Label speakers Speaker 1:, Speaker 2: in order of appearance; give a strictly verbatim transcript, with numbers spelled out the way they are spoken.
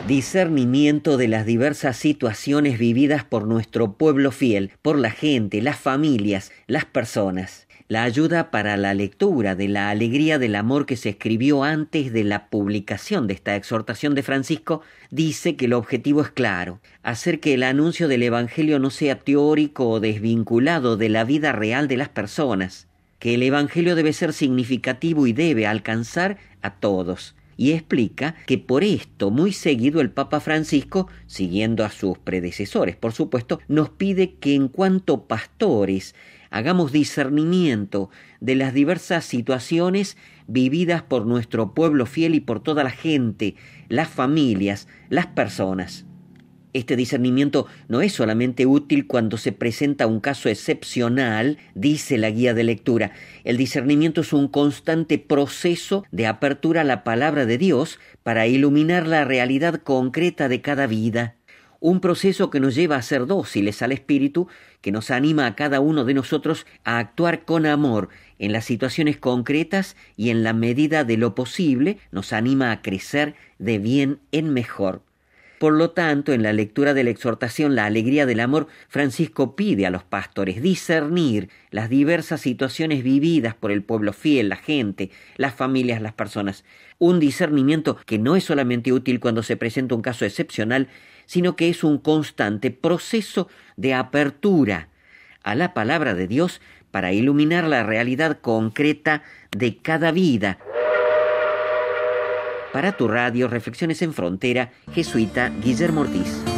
Speaker 1: Discernimiento de las diversas situaciones vividas por nuestro pueblo fiel, por la gente, las familias, las personas. La ayuda para la lectura de la alegría del amor que se escribió antes de la publicación de esta exhortación de Francisco dice que el objetivo es claro: hacer que el anuncio del Evangelio no sea teórico o desvinculado de la vida real de las personas, que el Evangelio debe ser significativo y debe alcanzar a todos. Y explica que por esto muy seguido el Papa Francisco, siguiendo a sus predecesores por supuesto, nos pide que en cuanto pastores hagamos discernimiento de las diversas situaciones vividas por nuestro pueblo fiel y por toda la gente, las familias, las personas. Este discernimiento no es solamente útil cuando se presenta un caso excepcional, dice la guía de lectura. El discernimiento es un constante proceso de apertura a la palabra de Dios para iluminar la realidad concreta de cada vida. Un proceso que nos lleva a ser dóciles al Espíritu, que nos anima a cada uno de nosotros a actuar con amor en las situaciones concretas y en la medida de lo posible nos anima a crecer de bien en mejor. Por lo tanto, en la lectura de la exhortación La alegría del amor, Francisco pide a los pastores discernir las diversas situaciones vividas por el pueblo fiel, la gente, las familias, las personas. Un discernimiento que no es solamente útil cuando se presenta un caso excepcional, sino que es un constante proceso de apertura a la palabra de Dios para iluminar la realidad concreta de cada vida. Para tu radio, Reflexiones en Frontera, jesuita Guillermo Ortiz.